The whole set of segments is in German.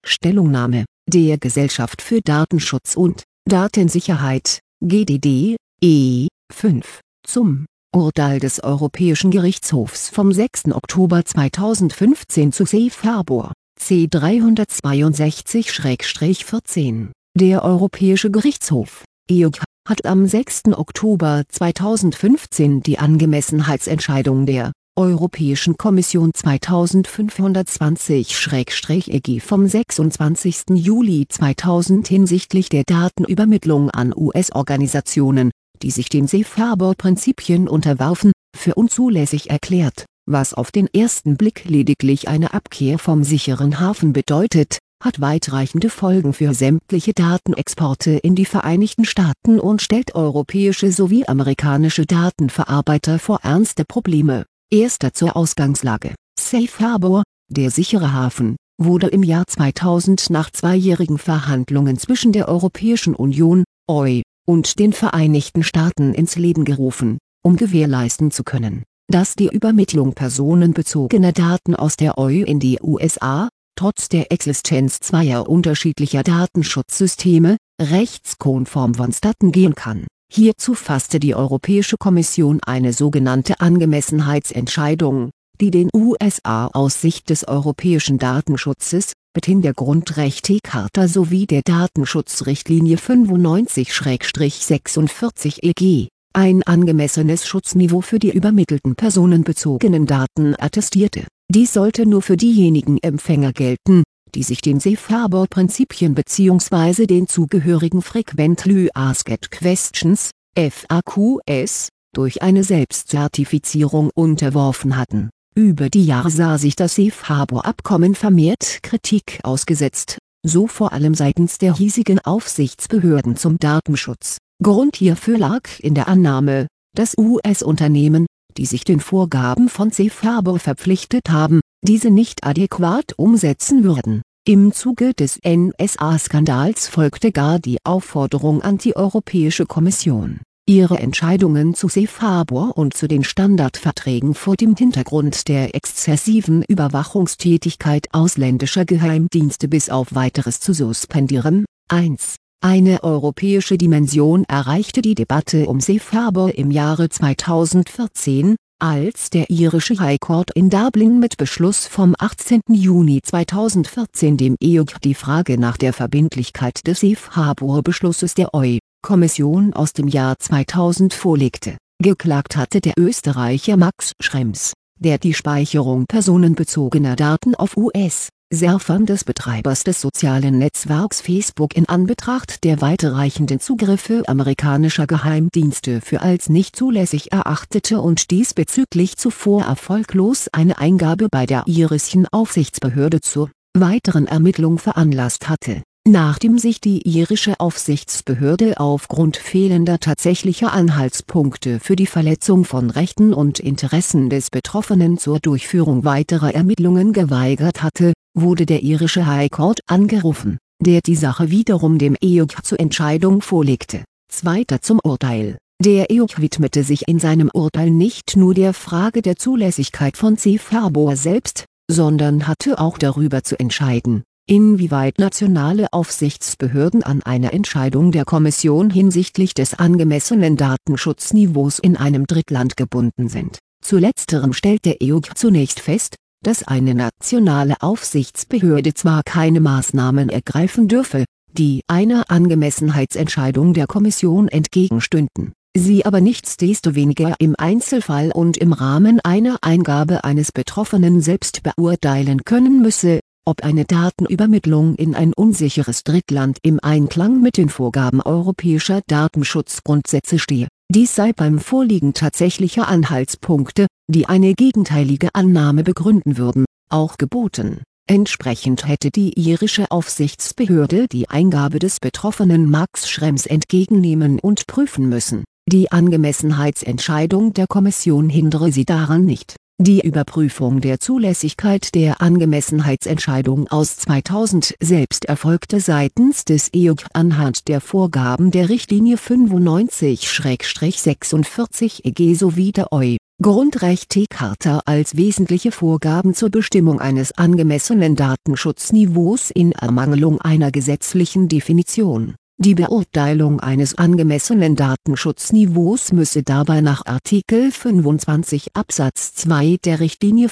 Stellungnahme der Gesellschaft für Datenschutz und Datensicherheit (GDD) E5 zum Urteil des Europäischen Gerichtshofs vom 6. Oktober 2015 zu Safe Harbor C362/14. Der Europäische Gerichtshof (EuGH) hat am 6. Oktober 2015 die Angemessenheitsentscheidung der Europäischen Kommission 2520/EG vom 26. Juli 2000 hinsichtlich der Datenübermittlung an US-Organisationen, die sich den Safe Harbor-Prinzipien unterwarfen, für unzulässig erklärt, was auf den ersten Blick lediglich eine Abkehr vom sicheren Hafen bedeutet, hat weitreichende Folgen für sämtliche Datenexporte in die Vereinigten Staaten und stellt europäische sowie amerikanische Datenverarbeiter vor ernste Probleme. Erster zur Ausgangslage: Safe Harbor, der sichere Hafen, wurde im Jahr 2000 nach zweijährigen Verhandlungen zwischen der Europäischen Union (EU) und den Vereinigten Staaten ins Leben gerufen, um gewährleisten zu können, dass die Übermittlung personenbezogener Daten aus der EU in die USA, trotz der Existenz zweier unterschiedlicher Datenschutzsysteme, rechtskonform vonstatten gehen kann. Hierzu fasste die Europäische Kommission eine sogenannte Angemessenheitsentscheidung, die den USA aus Sicht des europäischen Datenschutzes, mithin der Grundrechtecharta sowie der Datenschutzrichtlinie 95/46/EG, ein angemessenes Schutzniveau für die übermittelten personenbezogenen Daten attestierte. Dies sollte nur für diejenigen Empfänger gelten, die sich den Safe Harbor-Prinzipien bzw. den zugehörigen Frequently Asked Questions (FAQs) durch eine Selbstzertifizierung unterworfen hatten. Über die Jahre sah sich das Safe Harbor-Abkommen vermehrt Kritik ausgesetzt, so vor allem seitens der hiesigen Aufsichtsbehörden zum Datenschutz. Grund hierfür lag in der Annahme, dass US-Unternehmen, die sich den Vorgaben von Safe Harbor verpflichtet haben, diese nicht adäquat umsetzen würden. Im Zuge des NSA-Skandals folgte gar die Aufforderung an die Europäische Kommission, ihre Entscheidungen zu Safe Harbor und zu den Standardverträgen vor dem Hintergrund der exzessiven Überwachungstätigkeit ausländischer Geheimdienste bis auf Weiteres zu suspendieren. Eine europäische Dimension erreichte die Debatte um Safe Harbor im Jahre 2014, als der irische High Court in Dublin mit Beschluss vom 18. Juni 2014 dem EuGH die Frage nach der Verbindlichkeit des Safe Harbor-Beschlusses der EU-Kommission aus dem Jahr 2000 vorlegte. Geklagt hatte der Österreicher Max Schrems, der die Speicherung personenbezogener Daten auf US-Servern des Betreibers des sozialen Netzwerks Facebook in Anbetracht der weitreichenden Zugriffe amerikanischer Geheimdienste für als nicht zulässig erachtete und diesbezüglich zuvor erfolglos eine Eingabe bei der irischen Aufsichtsbehörde zur weiteren Ermittlung veranlasst hatte. Nachdem sich die irische Aufsichtsbehörde aufgrund fehlender tatsächlicher Anhaltspunkte für die Verletzung von Rechten und Interessen des Betroffenen zur Durchführung weiterer Ermittlungen geweigert hatte, wurde der irische High Court angerufen, der die Sache wiederum dem EuGH zur Entscheidung vorlegte. Zweiter zum Urteil: Der EuGH widmete sich in seinem Urteil nicht nur der Frage der Zulässigkeit von Safe Harbor selbst, sondern hatte auch darüber zu entscheiden, inwieweit nationale Aufsichtsbehörden an eine Entscheidung der Kommission hinsichtlich des angemessenen Datenschutzniveaus in einem Drittland gebunden sind. Zu letzterem stellt der EuGH zunächst fest, dass eine nationale Aufsichtsbehörde zwar keine Maßnahmen ergreifen dürfe, die einer Angemessenheitsentscheidung der Kommission entgegenstünden, sie aber nichtsdestoweniger im Einzelfall und im Rahmen einer Eingabe eines Betroffenen selbst beurteilen können müsse, ob eine Datenübermittlung in ein unsicheres Drittland im Einklang mit den Vorgaben europäischer Datenschutzgrundsätze stehe. Dies sei beim Vorliegen tatsächlicher Anhaltspunkte, die eine gegenteilige Annahme begründen würden, auch geboten. Entsprechend hätte die irische Aufsichtsbehörde die Eingabe des Betroffenen Max Schrems entgegennehmen und prüfen müssen. Die Angemessenheitsentscheidung der Kommission hindere sie daran nicht. Die Überprüfung der Zulässigkeit der Angemessenheitsentscheidung aus 2000 selbst erfolgte seitens des EuGH anhand der Vorgaben der Richtlinie 95/46/EG sowie der Grundrechte-Charta als wesentliche Vorgaben zur Bestimmung eines angemessenen Datenschutzniveaus in Ermangelung einer gesetzlichen Definition. Die Beurteilung eines angemessenen Datenschutzniveaus müsse dabei nach Artikel 25 Absatz 2 der Richtlinie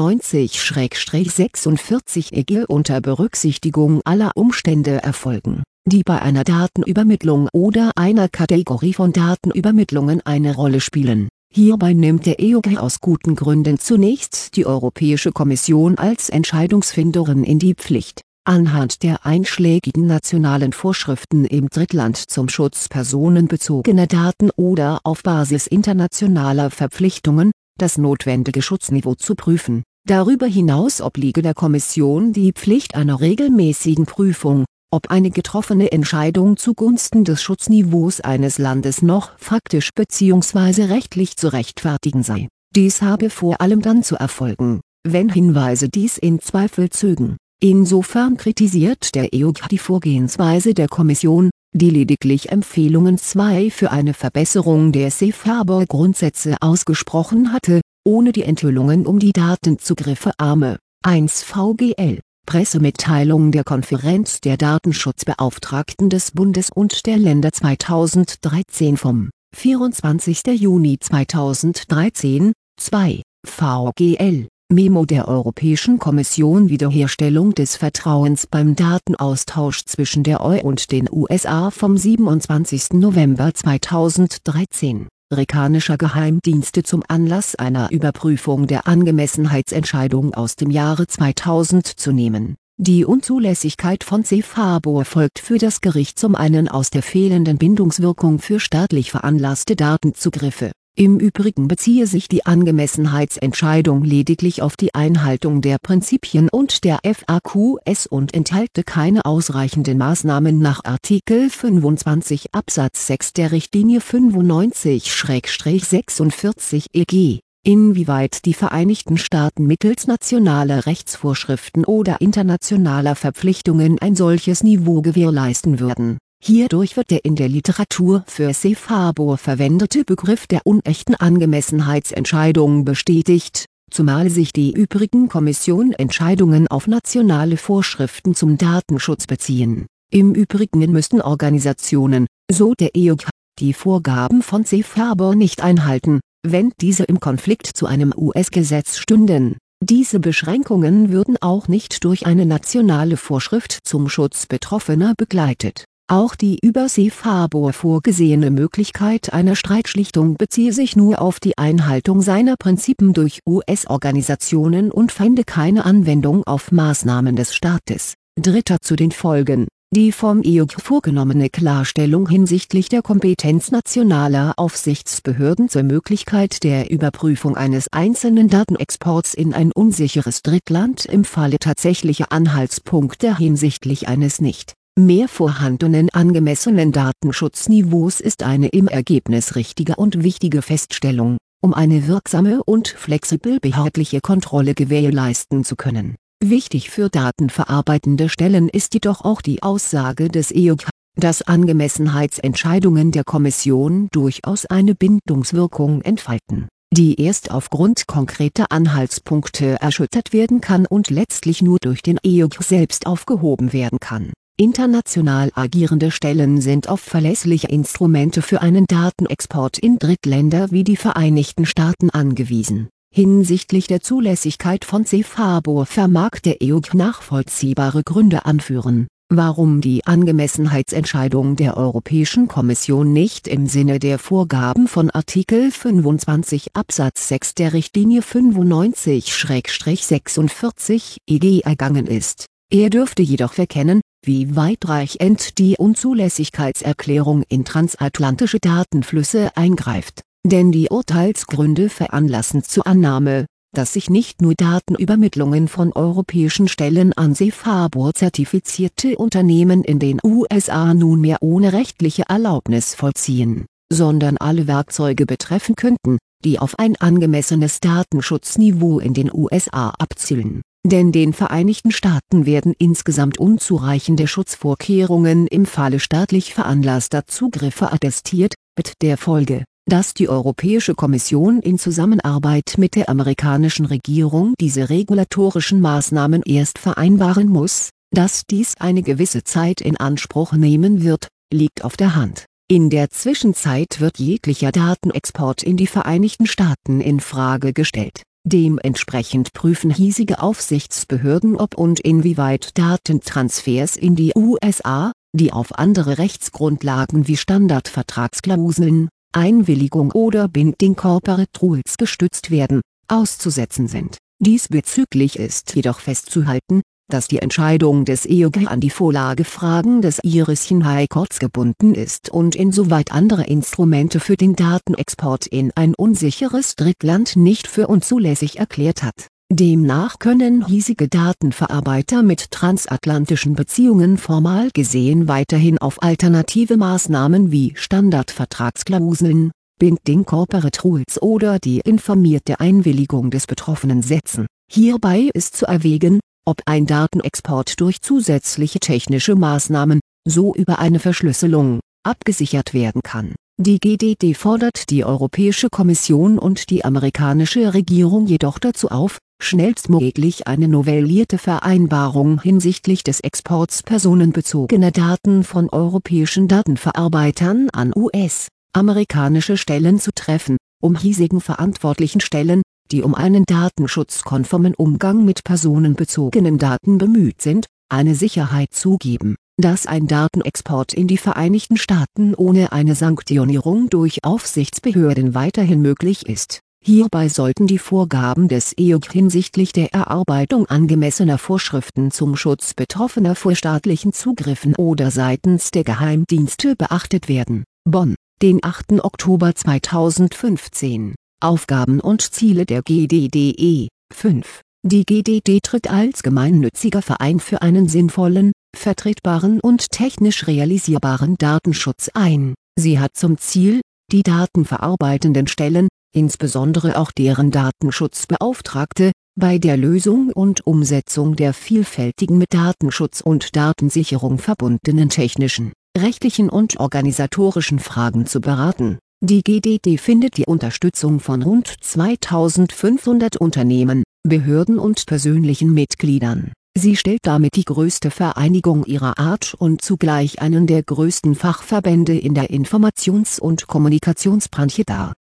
95/46 EG unter Berücksichtigung aller Umstände erfolgen, die bei einer Datenübermittlung oder einer Kategorie von Datenübermittlungen eine Rolle spielen. Hierbei nimmt der EuGH aus guten Gründen zunächst die Europäische Kommission als Entscheidungsfinderin in die Pflicht, anhand der einschlägigen nationalen Vorschriften im Drittland zum Schutz personenbezogener Daten oder auf Basis internationaler Verpflichtungen, das notwendige Schutzniveau zu prüfen. Darüber hinaus obliege der Kommission die Pflicht einer regelmäßigen Prüfung, ob eine getroffene Entscheidung zugunsten des Schutzniveaus eines Landes noch faktisch bzw. rechtlich zu rechtfertigen sei. Dies habe vor allem dann zu erfolgen, wenn Hinweise dies in Zweifel zögen. Insofern kritisiert der EuGH die Vorgehensweise der Kommission, die lediglich Empfehlungen 2 für eine Verbesserung der Safe-Harbor-Grundsätze ausgesprochen hatte, ohne die Enthüllungen um die Datenzugriffe Arme 1 VGL. Pressemitteilung der Konferenz der Datenschutzbeauftragten des Bundes und der Länder 2013 vom 24. Juni 2013, 2, VGL, Memo der Europäischen Kommission Wiederherstellung des Vertrauens beim Datenaustausch zwischen der EU und den USA vom 27. November 2013. Amerikanischer Geheimdienste zum Anlass einer Überprüfung der Angemessenheitsentscheidung aus dem Jahre 2000 zu nehmen. Die Unzulässigkeit von Safe Harbor folgt für das Gericht zum einen aus der fehlenden Bindungswirkung für staatlich veranlasste Datenzugriffe. Im Übrigen beziehe sich die Angemessenheitsentscheidung lediglich auf die Einhaltung der Prinzipien und der FAQs und enthalte keine ausreichenden Maßnahmen nach Artikel 25 Absatz 6 der Richtlinie 95/46 EG. Inwieweit die Vereinigten Staaten mittels nationaler Rechtsvorschriften oder internationaler Verpflichtungen ein solches Niveau gewährleisten würden. Hierdurch wird der in der Literatur für Safe Harbor verwendete Begriff der unechten Angemessenheitsentscheidung bestätigt, zumal sich die übrigen Kommission-Entscheidungen auf nationale Vorschriften zum Datenschutz beziehen. Im Übrigen müssten Organisationen, so der EuGH, die Vorgaben von Safe Harbor nicht einhalten, wenn diese im Konflikt zu einem US-Gesetz stünden. Diese Beschränkungen würden auch nicht durch eine nationale Vorschrift zum Schutz Betroffener begleitet. Auch die über Safe Harbor vorgesehene Möglichkeit einer Streitschlichtung beziehe sich nur auf die Einhaltung seiner Prinzipien durch US-Organisationen und fände keine Anwendung auf Maßnahmen des Staates. Dritter zu den Folgen. Die vom EuGH vorgenommene Klarstellung hinsichtlich der Kompetenz nationaler Aufsichtsbehörden zur Möglichkeit der Überprüfung eines einzelnen Datenexports in ein unsicheres Drittland im Falle tatsächlicher Anhaltspunkte hinsichtlich eines nicht mehr vorhandenen angemessenen Datenschutzniveaus ist eine im Ergebnis richtige und wichtige Feststellung, um eine wirksame und flexibel behördliche Kontrolle gewährleisten zu können. Wichtig für datenverarbeitende Stellen ist jedoch auch die Aussage des EuGH, dass Angemessenheitsentscheidungen der Kommission durchaus eine Bindungswirkung entfalten, die erst aufgrund konkreter Anhaltspunkte erschüttert werden kann und letztlich nur durch den EuGH selbst aufgehoben werden kann. International agierende Stellen sind auf verlässliche Instrumente für einen Datenexport in Drittländer wie die Vereinigten Staaten angewiesen. Hinsichtlich der Zulässigkeit von Safe Harbor vermag der EuGH nachvollziehbare Gründe anführen, warum die Angemessenheitsentscheidung der Europäischen Kommission nicht im Sinne der Vorgaben von Artikel 25 Absatz 6 der Richtlinie 95/46 EG ergangen ist. Er dürfte jedoch verkennen, wie weitreichend die Unzulässigkeitserklärung in transatlantische Datenflüsse eingreift, denn die Urteilsgründe veranlassen zur Annahme, dass sich nicht nur Datenübermittlungen von europäischen Stellen an Safe Harbor zertifizierte Unternehmen in den USA nunmehr ohne rechtliche Erlaubnis vollziehen, sondern alle Werkzeuge betreffen könnten, die auf ein angemessenes Datenschutzniveau in den USA abzielen. Denn den Vereinigten Staaten werden insgesamt unzureichende Schutzvorkehrungen im Falle staatlich veranlasster Zugriffe attestiert, mit der Folge, dass die Europäische Kommission in Zusammenarbeit mit der amerikanischen Regierung diese regulatorischen Maßnahmen erst vereinbaren muss. Dass dies eine gewisse Zeit in Anspruch nehmen wird, liegt auf der Hand. In der Zwischenzeit wird jeglicher Datenexport in die Vereinigten Staaten in Frage gestellt. Dementsprechend prüfen hiesige Aufsichtsbehörden, ob und inwieweit Datentransfers in die USA, die auf andere Rechtsgrundlagen wie Standardvertragsklauseln, Einwilligung oder Binding Corporate Rules gestützt werden, auszusetzen sind. Diesbezüglich ist jedoch festzuhalten, dass die Entscheidung des EuGH an die Vorlagefragen des irischen High Courts gebunden ist und insoweit andere Instrumente für den Datenexport in ein unsicheres Drittland nicht für unzulässig erklärt hat. Demnach können hiesige Datenverarbeiter mit transatlantischen Beziehungen formal gesehen weiterhin auf alternative Maßnahmen wie Standardvertragsklauseln, Binding Corporate Rules oder die informierte Einwilligung des Betroffenen setzen. Hierbei ist zu erwägen, ob ein Datenexport durch zusätzliche technische Maßnahmen, so über eine Verschlüsselung, abgesichert werden kann. Die GDD fordert die Europäische Kommission und die amerikanische Regierung jedoch dazu auf, schnellstmöglich eine novellierte Vereinbarung hinsichtlich des Exports personenbezogener Daten von europäischen Datenverarbeitern an US-amerikanische Stellen zu treffen, um hiesigen verantwortlichen Stellen, die um einen datenschutzkonformen Umgang mit personenbezogenen Daten bemüht sind, eine Sicherheit zu geben, dass ein Datenexport in die Vereinigten Staaten ohne eine Sanktionierung durch Aufsichtsbehörden weiterhin möglich ist. Hierbei sollten die Vorgaben des EuGH hinsichtlich der Erarbeitung angemessener Vorschriften zum Schutz Betroffener vor staatlichen Zugriffen oder seitens der Geheimdienste beachtet werden. Bonn, den 8. Oktober 2015. Aufgaben und Ziele der GDDE. 5. Die GDD tritt als gemeinnütziger Verein für einen sinnvollen, vertretbaren und technisch realisierbaren Datenschutz ein. Sie hat zum Ziel, die datenverarbeitenden Stellen, insbesondere auch deren Datenschutzbeauftragte, bei der Lösung und Umsetzung der vielfältigen mit Datenschutz und Datensicherung verbundenen technischen, rechtlichen und organisatorischen Fragen zu beraten. Die GDD findet die Unterstützung von rund 2500 Unternehmen, Behörden und persönlichen Mitgliedern. Sie stellt damit die größte Vereinigung ihrer Art und zugleich einen der größten Fachverbände in der Informations- und Kommunikationsbranche dar.